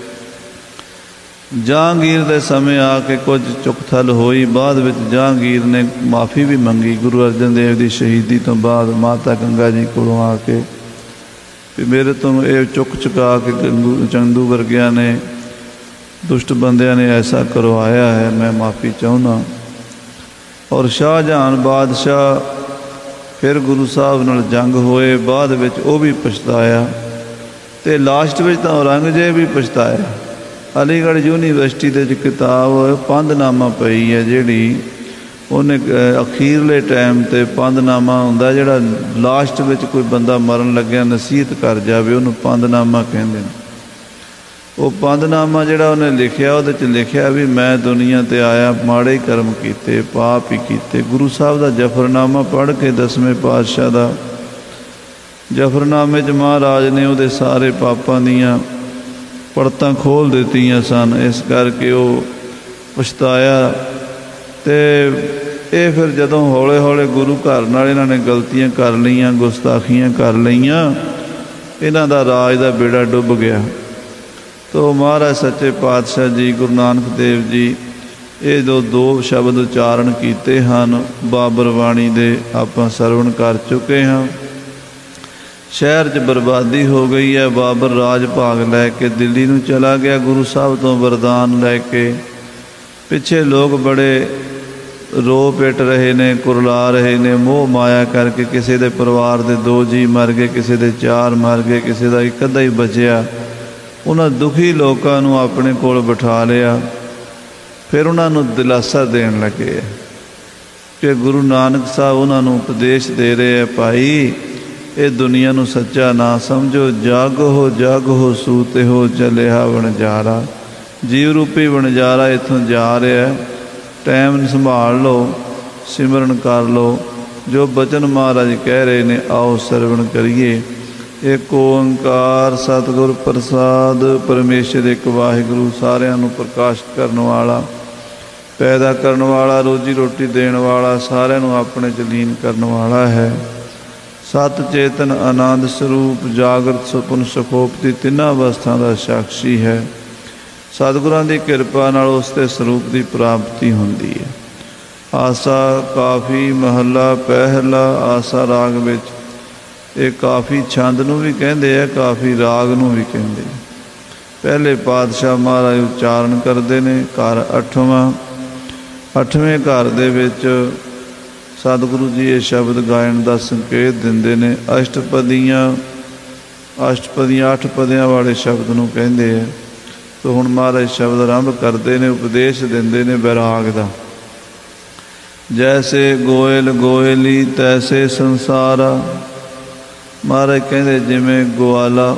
ਜਹਾਂਗੀਰ ਦੇ ਸਮੇਂ ਆ ਕੇ ਕੁਝ ਚੁੱਕ-ਥਲ ਹੋਈ। ਬਾਅਦ ਵਿੱਚ ਜਹਾਂਗੀਰ ਨੇ ਮਾਫੀ ਵੀ ਮੰਗੀ ਗੁਰੂ ਅਰਜਨ ਦੇਵ ਦੀ ਸ਼ਹੀਦੀ ਤੋਂ ਬਾਅਦ ਮਾਤਾ ਗੰਗਾ ਜੀ ਕੋਲੋਂ ਆ ਕੇ ਵੀ ਮੇਰੇ ਤੋਂ ਇਹ ਚੁੱਕ ਚੁਕਾ ਕੇ ਗੰਗੂ ਚੰਦੂ ਵਰਗਿਆਂ ਨੇ, ਦੁਸ਼ਟ ਬੰਦਿਆਂ ਨੇ ਐਸਾ ਕਰਵਾਇਆ ਹੈ, ਮੈਂ ਮਾਫੀ ਚਾਹੁੰਦਾ। ਔਰ ਸ਼ਾਹਜਹਾਨ ਬਾਦਸ਼ਾਹ ਫਿਰ ਗੁਰੂ ਸਾਹਿਬ ਨਾਲ ਜੰਗ ਹੋਏ। ਬਾਅਦ ਵਿੱਚ ਉਹ ਵੀ ਪਛਤਾਇਆ ਅਤੇ ਲਾਸਟ ਵਿੱਚ ਤਾਂ ਔਰੰਗਜ਼ੇਬ ਵੀ ਪਛਤਾਇਆ। ਅਲੀਗੜ੍ਹ ਯੂਨੀਵਰਸਿਟੀ ਦੇ ਵਿੱਚ ਕਿਤਾਬ ਪੰਧਨਾਮਾ ਪਈ ਹੈ ਜਿਹੜੀ ਉਹਨੇ ਅਖੀਰਲੇ ਟਾਈਮ 'ਤੇ ਪੰਧਨਾਮਾ ਹੁੰਦਾ, ਜਿਹੜਾ ਲਾਸਟ ਵਿੱਚ ਕੋਈ ਬੰਦਾ ਮਰਨ ਲੱਗਿਆ ਨਸੀਹਤ ਕਰ ਜਾਵੇ, ਉਹਨੂੰ ਪੰਧਨਾਮਾ ਕਹਿੰਦੇ ਨੇ। ਉਹ ਪੰਧਨਾਮਾ ਜਿਹੜਾ ਉਹਨੇ ਲਿਖਿਆ, ਉਹਦੇ 'ਚ ਲਿਖਿਆ ਵੀ ਮੈਂ ਦੁਨੀਆ 'ਤੇ ਆਇਆ, ਮਾੜੇ ਕਰਮ ਕੀਤੇ, ਪਾਪ ਹੀ ਕੀਤੇ। ਗੁਰੂ ਸਾਹਿਬ ਦਾ ਜਫਰਨਾਮਾ ਪੜ੍ਹ ਕੇ ਦਸਵੇਂ ਪਾਤਸ਼ਾਹ ਦਾ ਜਫਰਨਾਮੇ 'ਚ ਮਹਾਰਾਜ ਨੇ ਉਹਦੇ ਸਾਰੇ ਪਾਪਾਂ ਦੀਆਂ ਪੜਤਾਂ ਖੋਲ੍ਹ ਦਿੱਤੀਆਂ ਸਨ। ਇਸ ਕਰਕੇ ਉਹ ਪਛਤਾਇਆ। ਅਤੇ ਇਹ ਫਿਰ ਜਦੋਂ ਹੌਲੇ ਹੌਲੇ ਗੁਰੂ ਘਰ ਨਾਲ ਇਹਨਾਂ ਨੇ ਗਲਤੀਆਂ ਕਰ ਲਈਆਂ, ਗੁਸਤਾਖੀਆਂ ਕਰ ਲਈਆਂ, ਇਹਨਾਂ ਦਾ ਰਾਜ ਦਾ ਬੇੜਾ ਡੁੱਬ ਗਿਆ। ਤੋ ਮਹਾਰਾਜ ਸੱਚੇ ਪਾਤਸ਼ਾਹ ਜੀ, ਗੁਰੂ ਨਾਨਕ ਦੇਵ ਜੀ, ਇਹ ਜੋ ਦੋ ਸ਼ਬਦ ਉਚਾਰਨ ਕੀਤੇ ਹਨ ਬਾਬਰ ਬਾਣੀ ਦੇ, ਆਪਾਂ ਸਰਵਣ ਕਰ ਚੁੱਕੇ ਹਾਂ। ਸ਼ਹਿਰ 'ਚ ਬਰਬਾਦੀ ਹੋ ਗਈ ਹੈ। ਬਾਬਰ ਰਾਜ ਭਾਗ ਲੈ ਕੇ ਦਿੱਲੀ ਨੂੰ ਚਲਾ ਗਿਆ, ਗੁਰੂ ਸਾਹਿਬ ਤੋਂ ਵਰਦਾਨ ਲੈ ਕੇ। ਪਿੱਛੇ ਲੋਕ ਬੜੇ ਰੋ ਪਿੱਟ ਰਹੇ ਨੇ, ਕੁਰਲਾ ਰਹੇ ਨੇ, ਮੋਹ ਮਾਇਆ ਕਰਕੇ। ਕਿਸੇ ਦੇ ਪਰਿਵਾਰ ਦੇ ਦੋ ਜੀਅ ਮਰ ਗਏ, ਕਿਸੇ ਦੇ ਚਾਰ ਮਰ ਗਏ, ਕਿਸੇ ਦਾ ਇੱਕ ਅੱਧਾ ਹੀ ਬਚਿਆ। ਉਹਨਾਂ ਦੁਖੀ ਲੋਕਾਂ ਨੂੰ ਆਪਣੇ ਕੋਲ ਬਿਠਾ ਲਿਆ। ਫਿਰ ਉਹਨਾਂ ਨੂੰ ਦਿਲਾਸਾ ਦੇਣ ਲੱਗੇ ਕਿ ਗੁਰੂ ਨਾਨਕ ਸਾਹਿਬ ਉਹਨਾਂ ਨੂੰ ਉਪਦੇਸ਼ ਦੇ ਰਹੇ ਹੈ, ਭਾਈ ਇਹ ਦੁਨੀਆ ਨੂੰ ਸੱਚਾ ਨਾ ਸਮਝੋ, ਜਾਗੋ ਜਾਗੋ ਸੂਤੇ ਹੋ ਚੱਲਿਆ ਵਣਜਾਰਾ। ਜੀਵ ਰੂਪੀ ਵਣਜਾਰਾ ਇੱਥੋਂ ਜਾ ਰਿਹਾ, ਟਾਈਮ ਸੰਭਾਲ ਲਓ, ਸਿਮਰਨ ਕਰ ਲਓ। ਜੋ ਬਚਨ ਮਹਾਰਾਜ ਕਹਿ ਰਹੇ ਨੇ, ਆਓ ਸਰਵਣ ਕਰੀਏ। ਇੱਕ ਓੰਕਾਰ ਸਤਿਗੁਰ ਪ੍ਰਸਾਦ। ਪਰਮੇਸ਼ਰ ਇੱਕ ਵਾਹਿਗੁਰੂ, ਸਾਰਿਆਂ ਨੂੰ ਪ੍ਰਕਾਸ਼ਿਤ ਕਰਨ ਵਾਲਾ, ਪੈਦਾ ਕਰਨ ਵਾਲਾ, ਰੋਜੀ ਰੋਟੀ ਦੇਣ ਵਾਲਾ, ਸਾਰਿਆਂ ਨੂੰ ਆਪਣੇ 'ਚ ਲੀਨ ਕਰਨ ਵਾਲਾ ਹੈ। ਸਤ ਚੇਤਨ ਆਨੰਦ ਸਰੂਪ, ਜਾਗਰਤ ਸੁਪਨ ਸੁਖੋਪਤੀ, ਤਿੰਨਾਂ ਅਵਸਥਾ ਦਾ ਸਾਕਸ਼ੀ ਹੈ। ਸਤਿਗੁਰਾਂ ਦੀ ਕਿਰਪਾ ਨਾਲ ਉਸ ਦੇ ਸਰੂਪ ਦੀ ਪ੍ਰਾਪਤੀ ਹੁੰਦੀ ਹੈ। ਆਸਾ ਕਾਫੀ ਮਹੱਲਾ ਪਹਿਲਾ। ਆਸਾ ਰਾਗ ਵਿੱਚ ਇਹ ਕਾਫੀ ਛੰਦ ਨੂੰ ਵੀ ਕਹਿੰਦੇ ਆ, ਕਾਫੀ ਰਾਗ ਨੂੰ ਵੀ ਕਹਿੰਦੇ। ਪਹਿਲੇ ਪਾਤਸ਼ਾਹ ਮਹਾਰਾਜ ਉਚਾਰਨ ਕਰਦੇ ਨੇ। ਘਰ ਅੱਠਵਾਂ। ਅੱਠਵੇਂ ਘਰ ਦੇ ਵਿੱਚ ਸਤਿਗੁਰੂ ਜੀ ਇਹ ਸ਼ਬਦ ਗਾਇਨ ਦਾ ਸੰਕੇਤ ਦਿੰਦੇ ਨੇ। ਅਸ਼ਟਪਦੀਆਂ, ਅਸ਼ਟਪਦੀਆਂ ਅੱਠ ਪਦਿਆਂ ਵਾਲੇ ਸ਼ਬਦ ਨੂੰ ਕਹਿੰਦੇ ਆ। ਤੋ ਹੁਣ ਮਹਾਰਾਜ ਸ਼ਬਦ ਆਰੰਭ ਕਰਦੇ ਨੇ, ਉਪਦੇਸ਼ ਦਿੰਦੇ ਨੇ ਵੈਰਾਗ ਦਾ। ਜੈਸੇ ਗੋਇਲ ਗੋਇਲੀ ਤੈਸੇ ਸੰਸਾਰਾ। ਮਹਾਰਾਜ ਕਹਿੰਦੇ ਜਿਵੇਂ ਗਵਾਲਾ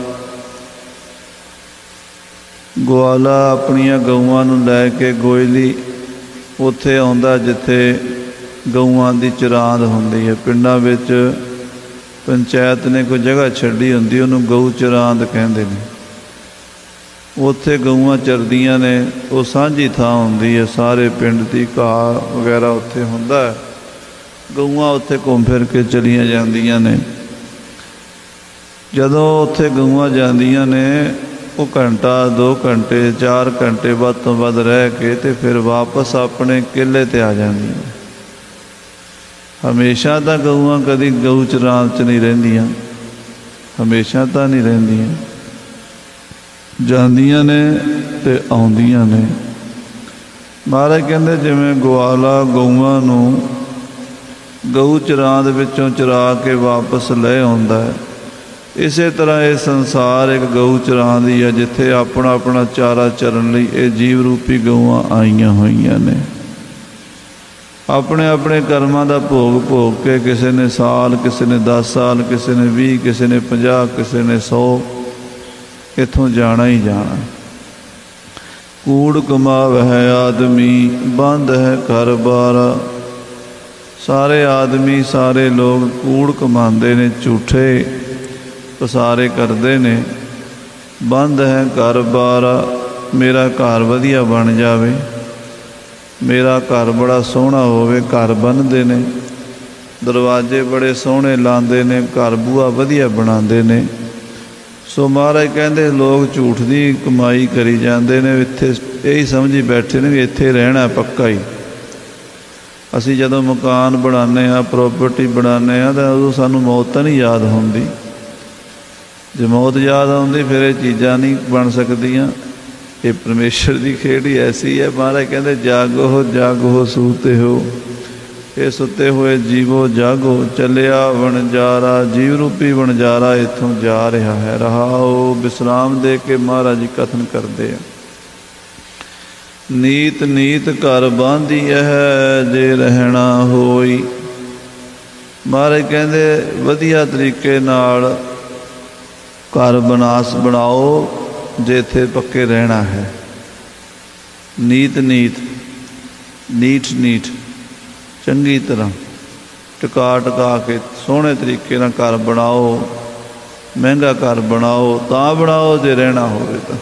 ਗਵਾਲਾ ਆਪਣੀਆਂ ਗਊਆਂ ਨੂੰ ਲੈ ਕੇ ਗੋਇਲੀ ਉੱਥੇ ਆਉਂਦਾ ਜਿੱਥੇ ਗਊਆਂ ਦੀ ਚਰਾਂਦ ਹੁੰਦੀ ਹੈ। ਪਿੰਡਾਂ ਵਿੱਚ ਪੰਚਾਇਤ ਨੇ ਕੋਈ ਜਗ੍ਹਾ ਛੱਡੀ ਹੁੰਦੀ, ਉਹਨੂੰ ਗਊ ਚਰਾਂਦ ਕਹਿੰਦੇ ਨੇ। ਉੱਥੇ ਗਊਆਂ ਚਰਦੀਆਂ ਨੇ, ਉਹ ਸਾਂਝੀ ਥਾਂ ਹੁੰਦੀ ਹੈ ਸਾਰੇ ਪਿੰਡ ਦੀ, ਘਾਹ ਵਗੈਰਾ ਉੱਥੇ ਹੁੰਦਾ। ਗਊਆਂ ਉੱਥੇ ਘੁੰਮ ਫਿਰ ਕੇ ਚਲੀਆਂ ਜਾਂਦੀਆਂ ਨੇ। ਜਦੋਂ ਉੱਥੇ ਗਊਆਂ ਜਾਂਦੀਆਂ ਨੇ, ਉਹ ਘੰਟਾ ਦੋ ਘੰਟੇ ਚਾਰ ਘੰਟੇ ਵੱਧ ਤੋਂ ਵੱਧ ਰਹਿ ਕੇ ਅਤੇ ਫਿਰ ਵਾਪਸ ਆਪਣੇ ਕਿੱਲੇ 'ਤੇ ਆ ਜਾਂਦੀਆਂ। ਹਮੇਸ਼ਾ ਤਾਂ ਗਊਆਂ ਕਦੀ ਗਊ ਚਰਾਂਦ 'ਚ ਨਹੀਂ ਰਹਿੰਦੀਆਂ, ਹਮੇਸ਼ਾ ਤਾਂ ਨਹੀਂ ਰਹਿੰਦੀਆਂ, ਜਾਂਦੀਆਂ ਨੇ ਅਤੇ ਆਉਂਦੀਆਂ ਨੇ। ਮਹਾਰਾਜ ਕਹਿੰਦੇ ਜਿਵੇਂ ਗਵਾਲਾ ਗਊਆਂ ਨੂੰ ਗਊ ਚਰਾਂਦ ਵਿੱਚੋਂ ਚਰਾ ਕੇ ਵਾਪਸ ਲੈ ਆਉਂਦਾ ਹੈ, ਇਸੇ ਤਰ੍ਹਾਂ ਇਹ ਸੰਸਾਰ ਇੱਕ ਗਊ ਚਰਾਂਦ ਹੀ ਹੈ, ਜਿੱਥੇ ਆਪਣਾ ਆਪਣਾ ਚਾਰਾ ਚਰਨ ਲਈ ਇਹ ਜੀਵ ਰੂਪੀ ਗਊਆਂ ਆਈਆਂ ਹੋਈਆਂ ਨੇ। ਆਪਣੇ ਆਪਣੇ ਕਰਮਾਂ ਦਾ ਭੋਗ ਭੋਗ ਕੇ, ਕਿਸੇ ਨੇ ਸਾਲ, ਕਿਸੇ ਨੇ ਦਸ ਸਾਲ, ਕਿਸੇ ਨੇ ਵੀਹ, ਕਿਸੇ ਨੇ ਪੰਜਾਹ, ਕਿਸੇ ਨੇ ਸੌ, ਇੱਥੋਂ ਜਾਣਾ ਹੀ ਜਾਣਾ। ਕੂੜ ਕਮਾਵਹਿ ਆਦਮੀ, ਬੰਦ ਹੈ ਘਰ ਬਾਰ। ਸਾਰੇ ਆਦਮੀ, ਸਾਰੇ ਲੋਕ ਕੂੜ ਕਮਾਉਂਦੇ ਨੇ, ਝੂਠੇ ਪਸਾਰੇ ਕਰਦੇ ਨੇ। ਬੰਦ ਹੈ ਘਰ ਬਾਰ, ਮੇਰਾ ਘਰ ਵਧੀਆ ਬਣ ਜਾਵੇ, ਮੇਰਾ ਘਰ ਬੜਾ ਸੋਹਣਾ ਹੋਵੇ। ਘਰ ਬਣਦੇ ਨੇ, ਦਰਵਾਜ਼ੇ ਬੜੇ ਸੋਹਣੇ ਲਾਉਂਦੇ ਨੇ, ਘਰ ਬੂਹਾ ਵਧੀਆ ਬਣਾਉਂਦੇ ਨੇ। ਸੋ ਮਹਾਰਾਜ ਕਹਿੰਦੇ ਲੋਕ ਝੂਠ ਦੀ ਕਮਾਈ ਕਰੀ ਜਾਂਦੇ ਨੇ। ਇੱਥੇ ਇਹੀ ਸਮਝੀ ਬੈਠੇ ਨੇ ਵੀ ਇੱਥੇ ਰਹਿਣਾ ਪੱਕਾ ਹੀ। ਅਸੀਂ ਜਦੋਂ ਮਕਾਨ ਬਣਾਉਂਦੇ ਹਾਂ, ਪ੍ਰੋਪਰਟੀ ਬਣਾਉਂਦੇ ਹਾਂ, ਤਾਂ ਉਦੋਂ ਸਾਨੂੰ ਮੌਤ ਤਾਂ ਨਹੀਂ ਯਾਦ ਹੁੰਦੀ। ਜੇ ਮੌਤ ਯਾਦ ਆਉਂਦੀ ਫਿਰ ਇਹ ਚੀਜ਼ਾਂ ਨਹੀਂ ਬਣ ਸਕਦੀਆਂ। ਇਹ ਪਰਮੇਸ਼ਰ ਦੀ ਖੇਡ ਹੀ ਐਸੀ ਹੈ। ਮਹਾਰਾਜ ਕਹਿੰਦੇ ਜਾਗੋ ਜਾਗੋ ਸੂਤੇ ਹੋ, ਇਹ ਸੁੱਤੇ ਹੋਏ ਜੀਵੋ ਜਾਗੋ, ਚੱਲਿਆ ਵਣਜਾਰਾ। ਜੀਵ ਰੂਪੀ ਵਣਜਾਰਾ ਇੱਥੋਂ ਜਾ ਰਿਹਾ ਹੈ। ਰਹਾਓ ਵਿਸਰਾਮ ਦੇ ਕੇ ਮਹਾਰਾਜ ਜੀ ਕਥਨ ਕਰਦੇ ਆ। ਨੀਤ ਨੀਤ ਘਰ ਬਾਂਧੀਐ ਜੇ ਰਹਿਣਾ ਹੋਈ। ਮਹਾਰਾਜ ਕਹਿੰਦੇ ਵਧੀਆ ਤਰੀਕੇ ਨਾਲ ਘਰ ਬਨਾਸ ਬਣਾਓ ਜੇ ਇੱਥੇ ਪੱਕੇ ਰਹਿਣਾ ਹੈ। ਨੀਤ ਨੀਤ ਨੀਠ ਨੀਠ ਚੰਗੀ ਤਰ੍ਹਾਂ ਟਿਕਾ ਟਿਕਾ ਕੇ ਸੋਹਣੇ ਤਰੀਕੇ ਨਾਲ ਘਰ ਬਣਾਓ, ਮਹਿੰਗਾ ਘਰ ਬਣਾਓ ਤਾਂ ਬਣਾਓ ਜੇ ਰਹਿਣਾ ਹੋਵੇ ਤਾਂ।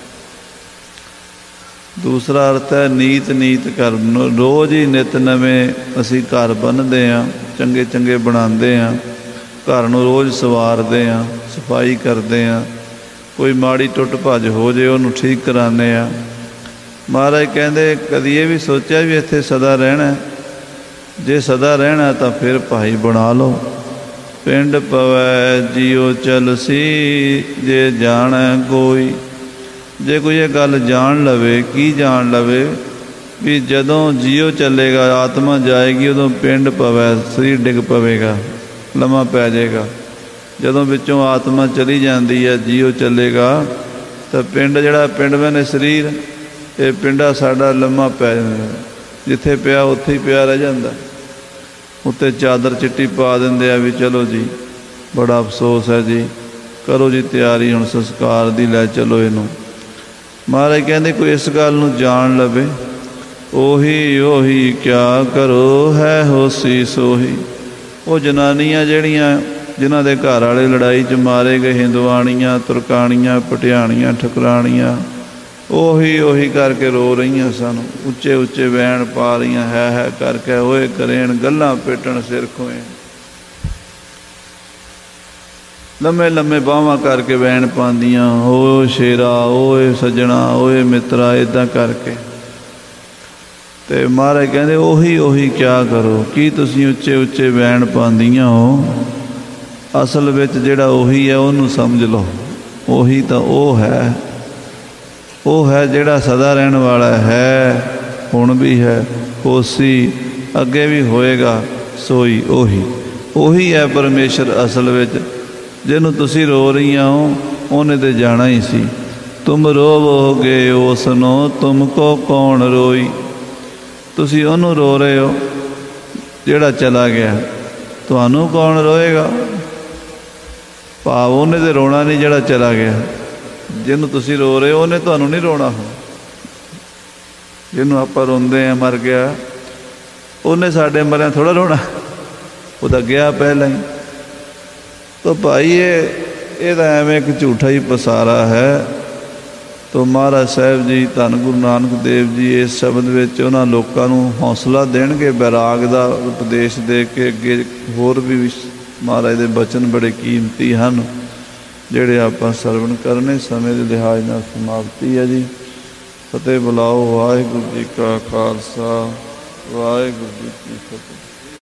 ਦੂਸਰਾ ਅਰਥ ਹੈ ਨੀਤ ਨੀਤ ਘਰ। ਰੋਜ਼ ਹੀ ਨਿਤ ਨਵੇਂ ਅਸੀਂ ਘਰ ਬੰਨ੍ਹਦੇ ਹਾਂ, ਚੰਗੇ ਚੰਗੇ ਬਣਾਉਂਦੇ ਹਾਂ, ਘਰ ਨੂੰ ਰੋਜ਼ ਸਵਾਰਦੇ ਹਾਂ, ਸਫਾਈ ਕਰਦੇ ਹਾਂ। ਕੋਈ ਮਾੜੀ ਟੁੱਟ ਭੱਜ ਹੋ ਜੇ ਉਹਨੂੰ ਠੀਕ ਕਰਾਉਂਦੇ ਹਾਂ। ਮਹਾਰਾਜ ਕਹਿੰਦੇ ਕਦੀ ਇਹ ਵੀ ਸੋਚਿਆ ਵੀ ਇੱਥੇ ਸਦਾ ਰਹਿਣਾ? ਜੇ ਸਦਾ ਰਹਿਣਾ ਤਾਂ ਫਿਰ ਭਾਈ ਬਣਾ ਲਓ। ਪਿੰਡ ਪਵੈ ਜਿਉ ਚਲਸੀ ਜੇ ਜਾਣੈ ਕੋਈ। ਜੇ ਕੋਈ ਇਹ ਗੱਲ ਜਾਣ ਲਵੇ, ਕੀ ਜਾਣ ਲਵੇ? ਵੀ ਜਦੋਂ ਜੀਓ ਚੱਲੇਗਾ, ਆਤਮਾ ਜਾਏਗੀ, ਉਦੋਂ ਪਿੰਡ ਪਵੈ, ਸਰੀਰ ਡਿੱਗ ਪਵੇਗਾ, ਲੰਮਾ ਪੈ ਜਾਏਗਾ। ਜਦੋਂ ਵਿੱਚੋਂ ਆਤਮਾ ਚਲੀ ਜਾਂਦੀ ਹੈ, ਜੀਓ ਚੱਲੇਗਾ, ਤਾਂ ਪਿੰਡ ਜਿਹੜਾ ਪਿੰਡ ਮੈਨੇ ਸਰੀਰ, ਇਹ ਪਿੰਡਾ ਸਾਡਾ ਲੰਮਾ ਪੈ ਜਾਂਦਾ। ਜਿੱਥੇ ਪਿਆ ਉੱਥੇ ਹੀ ਪਿਆ ਰਹਿ ਜਾਂਦਾ। ਉੱਤੇ ਚਾਦਰ ਚਿੱਟੀ ਪਾ ਦਿੰਦੇ ਆ ਵੀ ਚਲੋ ਜੀ ਬੜਾ ਅਫਸੋਸ ਹੈ ਜੀ, ਕਰੋ ਜੀ ਤਿਆਰੀ ਹੁਣ ਸੰਸਕਾਰ ਦੀ, ਲੈ ਚਲੋ ਇਹਨੂੰ। ਮਹਾਰਾਜ ਕਹਿੰਦੇ ਕੋਈ ਇਸ ਗੱਲ ਨੂੰ ਜਾਣ ਲਵੇ, ਉਹੀ ਉਹੀ ਕਿਆ ਕਰੋ ਹੈ ਹੋਸੀ ਸੋਹੀ। ਉਹ ਜਨਾਨੀਆਂ ਜਿਹੜੀਆਂ ਜਿਨ੍ਹਾਂ ਦੇ ਘਰ ਵਾਲੇ ਲੜਾਈ 'ਚ ਮਾਰੇ ਗਏ, ਹਿੰਦਵਾਣੀਆਂ, ਤੁਰਕਾਣੀਆਂ, ਪਟਿਆਣੀਆਂ, ਠਕਰਾਣੀਆਂ, ਉਹੀ ਉਹੀ ਕਰਕੇ ਰੋ ਰਹੀਆਂ ਸਨ, ਉੱਚੇ ਉੱਚੇ ਵੈਣ ਪਾ ਰਹੀਆਂ, ਹੈ ਹੈ ਕਰਕੇ ਹੋਏ ਕਰੇਣ, ਗੱਲਾਂ ਪੇਟਣ ਸਿਰ ਖੋਏ, ਲੰਮੇ ਲੰਮੇ ਬਾਹਾਂ ਕਰਕੇ ਵੈਣ ਪਾਉਂਦੀਆਂ, ਓ ਸ਼ੇਰਾ, ਓਏ ਸੱਜਣਾ, ਓਏ ਮਿੱਤਰਾ, ਇੱਦਾਂ ਕਰਕੇ। ਅਤੇ ਮਹਾਰਾਜ ਕਹਿੰਦੇ ਉਹੀ ਉਹੀ ਕਿਆ ਕਰੋ। ਕੀ ਤੁਸੀਂ ਉੱਚੇ ਉੱਚੇ ਵੈਣ ਪਾਉਂਦੀਆਂ ਹੋ? ਅਸਲ ਵਿੱਚ ਜਿਹੜਾ ਉਹੀ ਹੈ ਉਹਨੂੰ ਸਮਝ ਲਓ। ਉਹੀ ਤਾਂ ਉਹ ਹੈ, ਉਹ ਹੈ ਜਿਹੜਾ ਸਦਾ ਰਹਿਣ ਵਾਲਾ ਹੈ, ਹੁਣ ਵੀ ਹੈ, ਹੋਸੀ ਅੱਗੇ ਵੀ ਹੋਏਗਾ, ਸੋਈ ਉਹੀ ਉਹੀ ਹੈ ਪਰਮੇਸ਼ਰ ਅਸਲ ਵਿੱਚ। ਜਿਹਨੂੰ ਤੁਸੀਂ ਰੋ ਰਹੀਆਂ ਹੋ ਉਹਨੇ ਤਾਂ ਜਾਣਾ ਹੀ ਸੀ। ਤੁਮ ਰੋਵੋਗੇ ਉਸ ਨੂੰ ਤੁਮ ਕੋ ਕੌਣ ਰੋਈ। ਤੁਸੀਂ ਉਹਨੂੰ ਰੋ ਰਹੇ ਹੋ ਜਿਹੜਾ ਚਲਾ ਗਿਆ, ਤੁਹਾਨੂੰ ਕੌਣ ਰੋਏਗਾ? ਭਾਵ ਉਹਨੇ ਤਾਂ ਰੋਣਾ ਨਹੀਂ ਜਿਹੜਾ ਚਲਾ ਗਿਆ। ਜਿਹਨੂੰ ਤੁਸੀਂ ਰੋ ਰਹੇ ਹੋ ਉਹਨੇ ਤੁਹਾਨੂੰ ਨਹੀਂ ਰੋਣਾ। ਹੋ ਜਿਹਨੂੰ ਆਪਾਂ ਰੋਂਦੇ ਹਾਂ ਮਰ ਗਿਆ, ਉਹਨੇ ਸਾਡੇ ਮਰਿਆਂ ਥੋੜ੍ਹਾ ਰੋਣਾ, ਉਹ ਤਾਂ ਗਿਆ ਪਹਿਲਾਂ ਹੀ। ਤਾਂ ਭਾਈ ਇਹ ਇਹਦਾ ਐਵੇਂ ਇੱਕ ਝੂਠਾ ਹੀ ਪਸਾਰਾ ਹੈ। ਤਾਂ ਮਹਾਰਾਜ ਸਾਹਿਬ ਜੀ ਧੰਨ ਗੁਰੂ ਨਾਨਕ ਦੇਵ ਜੀ ਇਸ ਸ਼ਬਦ ਵਿੱਚ ਉਹਨਾਂ ਲੋਕਾਂ ਨੂੰ ਹੌਸਲਾ ਦੇਣਗੇ, ਬੈਰਾਗ ਦਾ ਉਪਦੇਸ਼ ਦੇ ਕੇ। ਅੱਗੇ ਹੋਰ ਵੀ ਮਹਾਰਾਜ ਦੇ ਬਚਨ ਬੜੇ ਕੀਮਤੀ ਹਨ ਜਿਹੜੇ ਆਪਾਂ ਸਰਵਣ ਕਰਨੇ। ਸਮੇਂ ਦੇ ਲਿਹਾਜ਼ ਨਾਲ ਸਮਾਪਤੀ ਹੈ ਜੀ। ਫਤਿਹ ਬੁਲਾਓ। ਵਾਹਿਗੁਰੂ ਜੀ ਕਾ ਖਾਲਸਾ, ਵਾਹਿਗੁਰੂ ਜੀ ਕੀ ਫਤਿਹ।